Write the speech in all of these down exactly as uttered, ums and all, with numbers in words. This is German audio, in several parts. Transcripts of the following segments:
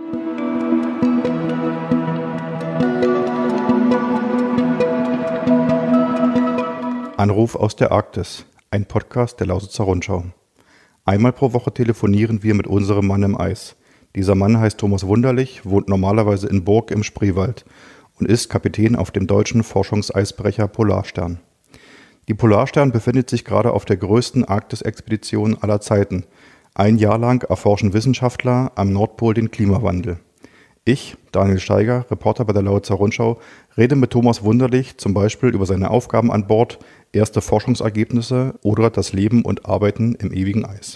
Anruf aus der Arktis, ein Podcast der Lausitzer Rundschau. Einmal pro Woche telefonieren wir mit unserem Mann im Eis. Dieser Mann heißt Thomas Wunderlich, wohnt normalerweise in Burg im Spreewald und ist Kapitän auf dem deutschen Forschungseisbrecher Polarstern. Die Polarstern befindet sich gerade auf der größten Arktis-Expedition aller Zeiten. Ein Jahr lang erforschen Wissenschaftler am Nordpol den Klimawandel. Ich, Daniel Steiger, Reporter bei der Lausitzer Rundschau, rede mit Thomas Wunderlich zum Beispiel über seine Aufgaben an Bord, erste Forschungsergebnisse oder das Leben und Arbeiten im ewigen Eis.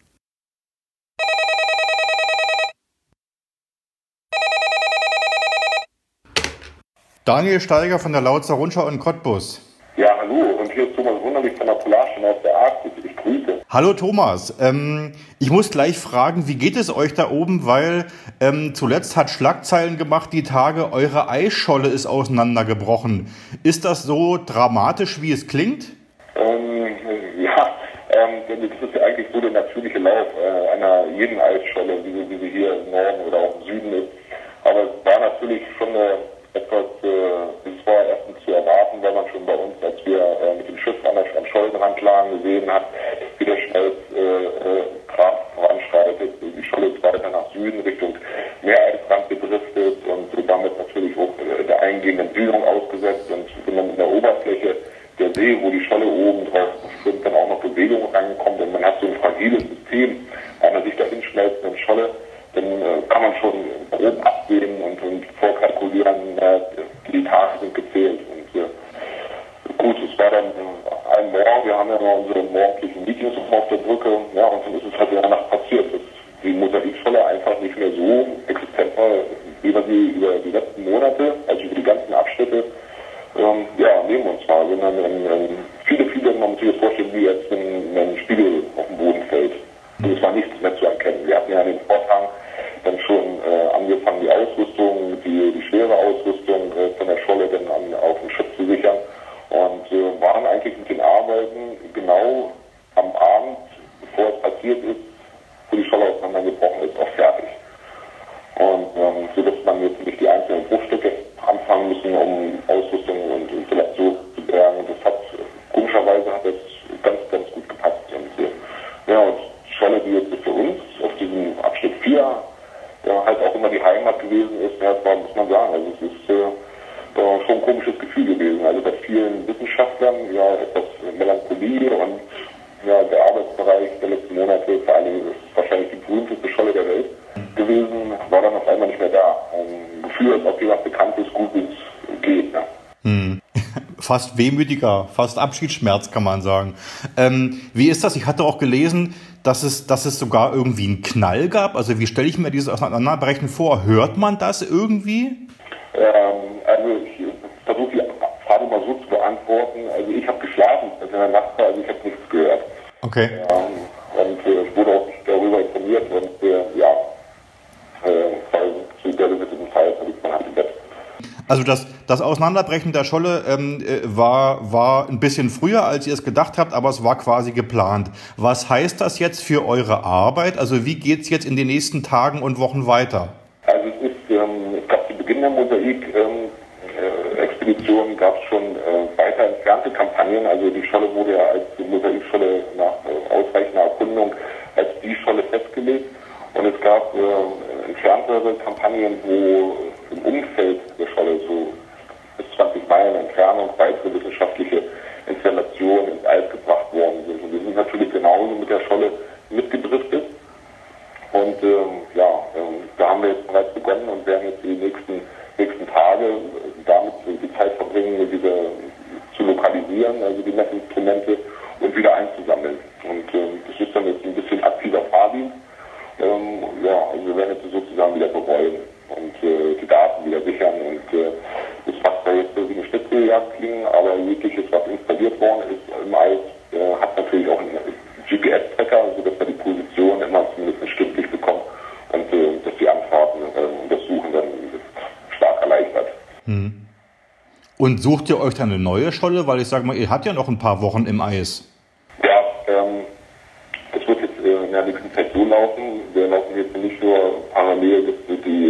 Daniel Steiger von der Lausitzer Rundschau in Cottbus. Ja, hallo, und hier ist Thomas Wunderlich von der Polarstern aus der Arktis. Ich grüße. Hallo Thomas, ähm, ich muss gleich fragen, wie geht es euch da oben, weil ähm, zuletzt hat Schlagzeilen gemacht, die Tage, eure Eisscholle ist auseinandergebrochen. Ist das so dramatisch, wie es klingt? Ähm, ja, ähm, das ist ja eigentlich so der natürliche Lauf äh, einer jeden Eisscholle, wie sie, wie sie hier im Norden oder auch im Süden ist. Aber es war natürlich schon eine etwas, äh, es war erstens zu erwarten, weil man schon bei uns, als wir äh, mit dem Schiff an der am Schollenrand lagen, gesehen hat, wie der Schmelzgrad äh, voranschreitet. Die Scholle ist weiter nach Süden Richtung Meereisrand gedriftet und äh, damit natürlich auch äh, der eingehenden Dünung ausgesetzt. Und wenn man in der Oberfläche der See, wo die Scholle oben drauf schwimmt, dann auch noch Bewegung reinkommt und man hat so ein fragiles System einer sich dahin schmelzenden Scholle, dann äh, kann man schon grob absehen und, und vorkalkulieren, äh, die Tage sind gezählt. Und äh, gut, es war dann äh, ein Morgen, wir haben ja noch unsere morgendlichen Meetings auf der Brücke, ja, und dann ist es halt in der Nacht passiert, dass die Mosaikscholle einfach nicht mehr so existent war, wie wir sie über die letzten Monate, also über die ganzen Abschnitte, ähm, ja, neben uns war, sondern ähm, ähm, viele, viele, man muss sich das vorstellen, wie jetzt wenn ein Spiegel auf den Boden fällt. Und es war nichts mehr zu erkennen. Wir hatten ja in den Vortagen dann schon äh, angefangen, die Ausrüstung, die, die schwere Ausrüstung äh, von der Scholle dann an, auf dem Schiff zu sichern und äh, waren eigentlich mit den Arbeiten genau am Abend, bevor es passiert ist, wo die Scholle auseinandergebrochen ist, auch fertig. Und ähm, so dass man jetzt nicht die einzelnen Bruchstücke anfangen müssen, um Ausrüstung und Installation zu bergen. Das hat, komischerweise hat das ganz, ganz gut gepasst. Und äh, ja, und Scholle, die jetzt für uns auf diesem Abschnitt vier ja, halt auch immer die Heimat gewesen ist, ja, das war, muss man sagen, also es ist äh, äh, schon ein komisches Gefühl gewesen. Also bei vielen Wissenschaftlern ja etwas Melancholie und ja, der Arbeitsbereich der letzten Monate, vor allem ist wahrscheinlich die berühmteste Scholle der Welt gewesen, war dann auf einmal nicht mehr da. Ein Gefühl, als ob jemand Bekanntes, Gutes geht. Ne? Hm. Fast wehmütiger, fast Abschiedsschmerz, kann man sagen. Ähm, wie ist das? Ich hatte auch gelesen, dass es, dass es sogar irgendwie einen Knall gab. Also wie stelle ich mir dieses Auseinanderbrechen vor? Hört man das irgendwie? Ähm, also ich versuche die Frage mal so zu beantworten. Also ich habe geschlafen also in der Nacht, also ich habe nichts gehört. Okay. Ähm, und äh, ich wurde auch nicht darüber informiert und äh, ja, äh, weil zu der gewissen Zeit habe ich mein Hand im Bett. Also das, das Auseinanderbrechen der Scholle ähm, war, war ein bisschen früher, als ihr es gedacht habt, aber es war quasi geplant. Was heißt das jetzt für eure Arbeit? Also wie geht es jetzt in den nächsten Tagen und Wochen weiter? Also es ist, ähm, es gab zu Beginn der Mosaik-Expedition ähm, äh, gab es schon äh, weiter entfernte Kampagnen. Also die Scholle wurde ja als Mosaikscholle nach äh, ausreichender Erkundung als die Scholle festgelegt. Und es gab äh, entferntere Kampagnen, wo im Umfeld der Scholle, so bis zwanzig Meilen Entfernung, weitere wissenschaftliche Installationen ins Eis gebracht worden sind. Und wir sind natürlich genauso mit der Scholle mitgedriftet. Und ähm, ja, ähm, da haben wir jetzt bereits begonnen und werden jetzt die nächsten, nächsten Tage damit die Zeit verbringen, diese zu lokalisieren, also die Messinstrumente, und wieder einzusammeln. Und ähm, das ist dann jetzt ein bisschen aktiver Fahrdienst. Ähm, ja, also wir werden jetzt sozusagen wieder bereuen und äh, die Daten wieder sichern und äh, das macht da jetzt so wie eine Schnitzeljagd klingen, aber jegliches, was installiert worden ist im Eis, äh, hat natürlich auch einen G P S-Tracker, sodass wir die Position immer zumindest stündlich bekommen und äh, dass die Anfahrten äh, und das Suchen dann stark erleichtert. Hm. Und sucht ihr euch dann eine neue Scholle? Weil ich sage mal, ihr habt ja noch ein paar Wochen im Eis. Ja, ähm, das wird jetzt äh, in der nächsten Zeit so laufen. Wir laufen jetzt nicht nur parallel die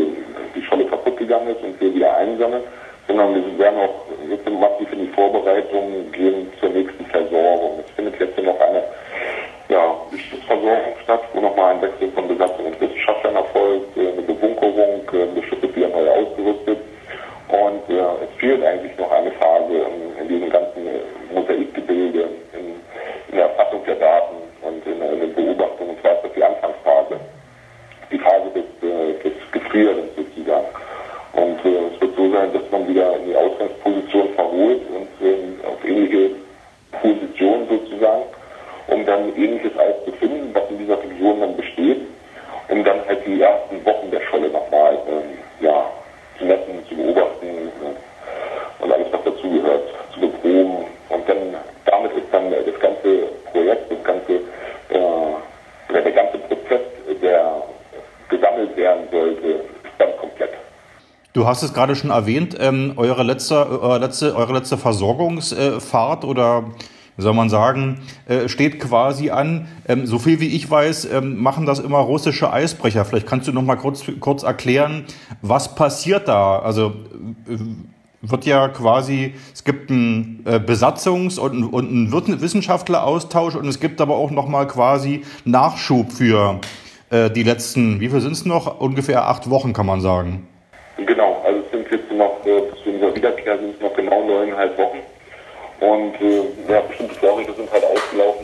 gegangen ist und wir wieder einsammeln, sondern wir werden auch jetzt massiv in die Vorbereitung gehen zur nächsten Versorgung. Es findet jetzt noch eine ja, Versorgung statt, wo nochmal ein Wechsel von Besatzung und Wissenschaftlern erfolgt, eine Bewunkerung, das Schiff ist wieder neu ausgerüstet und äh, es fehlt eigentlich noch eine Phase in, in diesem ganzen Mosaikgebilde, in, in der Erfassung der Daten und in, in der Beobachtung, und zwar ist das die Anfangsphase, die Phase des, äh, des Gefrierens sozusagen. Und äh, es wird so sein, dass man wieder in die Ausgangsposition verholt und äh, auf ähnliche Positionen sozusagen, um dann ähnliches Eis zu finden, was in dieser Region dann besteht, um dann halt die ersten Wochen der Scholle nochmal ähm, ja, zu messen, zu beobachten äh, und alles, was dazugehört, zu beproben. Und dann damit ist dann äh, das ganze Projekt, das ganze äh, oder der ganze Prozess, der gesammelt werden sollte, ist dann komplett. Du hast es gerade schon erwähnt, ähm, eure letzte, eure letzte, eure letzte Versorgungsfahrt oder wie soll man sagen, äh, steht quasi an. Ähm, so viel wie ich weiß, ähm, machen das immer russische Eisbrecher. Vielleicht kannst du noch mal kurz, kurz erklären, was passiert da? Also äh, wird ja quasi, es gibt einen äh, Besatzungs- und, und einen Wissenschaftleraustausch und es gibt aber auch noch mal quasi Nachschub für äh, die letzten, wie viel sind es noch? Ungefähr acht Wochen, kann man sagen. Genau, also es sind jetzt noch, äh, zu unserer Wiederkehr sind es noch genau neuneinhalb Wochen. Und äh, ja, bestimmte Vorräte sind halt ausgelaufen.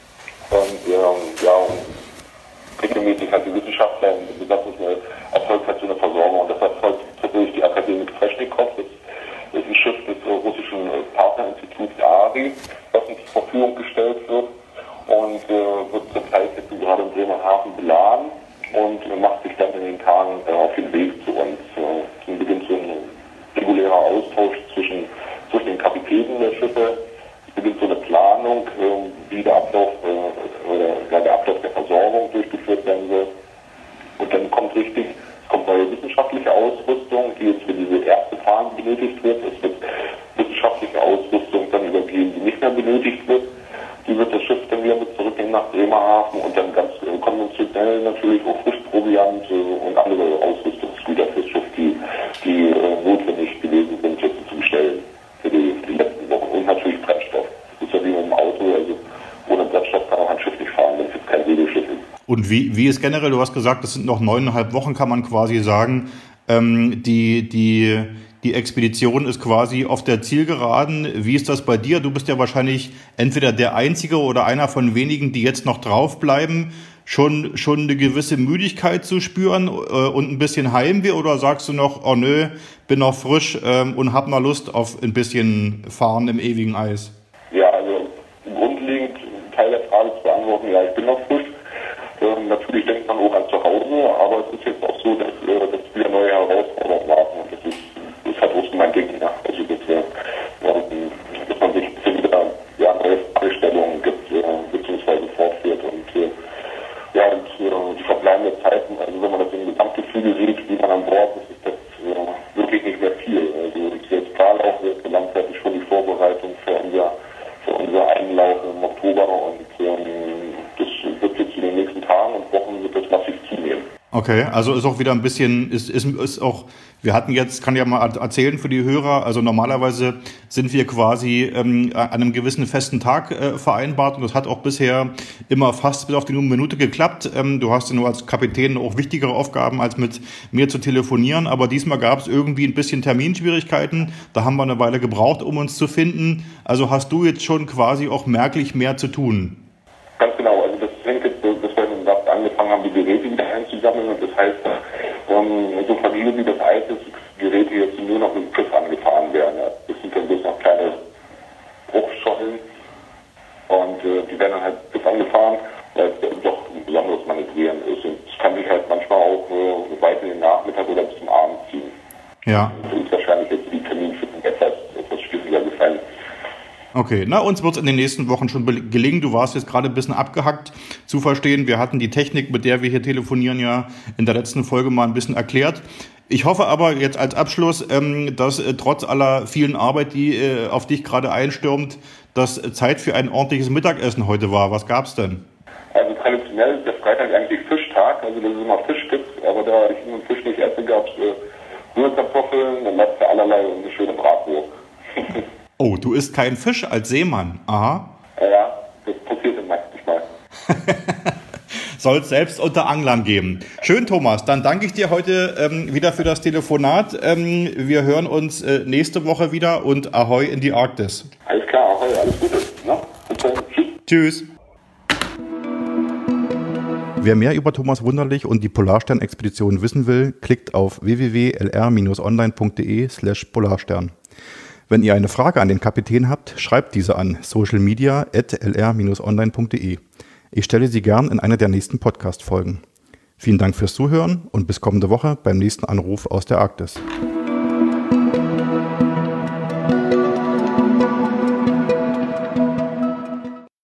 Und ähm, ja, regelmäßig hat die Wissenschaftler in Besatzung erfolgt halt so eine Versorgung. Und das erfolgt tatsächlich die Akademie Treschnikow. Das ist ein Schiff des äh, russischen Partnerinstituts A R I, was uns zur Verfügung gestellt wird. Und äh, wird zurzeit jetzt gerade in Bremerhaven beladen und äh, macht sich dann in den Tagen äh, auf den Weg zu uns. Äh, dann beginnt so ein regulärer Austausch zwischen zwischen den Kapitänen der Schiffe. Es beginnt so eine Planung, wie der Ablauf äh, oder der Ablauf der Versorgung durchgeführt werden soll. Und dann kommt richtig, es kommt neue wissenschaftliche Ausrüstung, die jetzt für diese erste Phase benötigt wird. Es wird wissenschaftliche Ausrüstung dann übergeben, die nicht mehr benötigt wird. Die wird das Schiff dann wieder mit zurücknehmen nach Bremerhaven und dann ganz äh, konventionell natürlich auch Frischproviant äh, und andere Ausrüstungsgüter fürs Schiff, die, die äh, notwendig gewesen sind, jetzt zu bestellen. Für die, für die letzten Wochen und natürlich Brennstoff. Das ist ja wie mit dem Auto, also ohne Brennstoff kann auch ein Schiff nicht fahren, wenn es jetzt kein Segelschiff ist. Und wie, wie ist generell, du hast gesagt, das sind noch neuneinhalb Wochen, kann man quasi sagen, ähm, die, die, die Expedition ist quasi auf der Zielgeraden. Wie ist das bei dir? Du bist ja wahrscheinlich entweder der Einzige oder einer von wenigen, die jetzt noch draufbleiben. Schon, schon eine gewisse Müdigkeit zu spüren äh, und ein bisschen Heimweh, oder sagst du noch, oh nö, bin noch frisch ähm, und hab mal Lust auf ein bisschen Fahren im ewigen Eis? Ja, also grundlegend Teil der Frage zu beantworten, ja, ich bin noch frisch. Ähm, natürlich denkt man auch an zu Hause, aber es ist jetzt auch so, dass, äh, dass wieder neue Herausforderungen warten und das ist, das hat auch so mein Ding, ja. Also dass, äh, dass man sich wieder ja, neue Fragestellungen gibt, äh, beziehungsweise fortführt und äh, ja, und äh, die verbleibenden Zeiten, also wenn man das im Gesamtgefüge sieht, wie man an Bord ist, ist das äh, wirklich nicht mehr viel. Also jetzt gerade auch wird langzeitig schon die Vorbereitung für unser, für unser Einlauf im Oktober und ähm, das wird jetzt in den nächsten Tagen und Wochen wird das massiv zunehmen. Okay, also ist auch wieder ein bisschen, ist, ist, ist auch, wir hatten jetzt, kann ja mal erzählen für die Hörer, also normalerweise sind wir quasi ähm, an einem gewissen festen Tag äh, vereinbart und das hat auch bisher immer fast bis auf die Minute geklappt. Ähm, du hast ja nur als Kapitän auch wichtigere Aufgaben, als mit mir zu telefonieren, aber diesmal gab es irgendwie ein bisschen Terminschwierigkeiten, da haben wir eine Weile gebraucht, um uns zu finden. Also hast du jetzt schon quasi auch merklich mehr zu tun? Ganz genau, also das hängt jetzt, dass wir im Saft angefangen haben, die Geräte wieder einzusammeln und das heißt, um, so fragil wie das Eis ist, Geräte jetzt nur noch mit dem Schiff angefahren werden. Ja. Das sind dann bloß noch kleine Bruchschollen und äh, die werden dann halt Schiff angefahren, weil es doch ein besonderes Manövrieren ist und es kann sich halt manchmal auch äh, weit in den Nachmittag oder bis zum Abend ziehen. Ja. Das ist wahrscheinlich jetzt die Terminfitten etwas, etwas schwieriger gefallen. Okay, na, uns wird es in den nächsten Wochen schon gelingen. Du warst jetzt gerade ein bisschen abgehackt zu verstehen. Wir hatten die Technik, mit der wir hier telefonieren, ja in der letzten Folge mal ein bisschen erklärt. Ich hoffe aber jetzt als Abschluss, ähm, dass äh, trotz aller vielen Arbeit, die äh, auf dich gerade einstürmt, dass Zeit für ein ordentliches Mittagessen heute war. Was gab's denn? Also traditionell ist der Freitag eigentlich Fischtag, also dass es immer Fisch gibt, aber da ich nur Fisch nicht esse, gab es äh, Rührkartoffeln Oh, du isst keinen Fisch als Seemann. Aha. Ja, das passiert manchmal. Soll es selbst unter Anglern geben. Schön, Thomas. Dann danke ich dir heute ähm, wieder für das Telefonat. Ähm, wir hören uns äh, nächste Woche wieder und Ahoi in die Arktis. Alles klar, Ahoi, alles Gute. Ne? Und dann tschüss. Tschüss. Wer mehr über Thomas Wunderlich und die Polarstern-Expedition wissen will, klickt auf w w w punkt l r bindestrich online punkt d e slash polarstern. Wenn ihr eine Frage an den Kapitän habt, schreibt diese an socialmedia at l r bindestrich online punkt d e. Ich stelle sie gern in einer der nächsten Podcast-Folgen. Vielen Dank fürs Zuhören und bis kommende Woche beim nächsten Anruf aus der Arktis.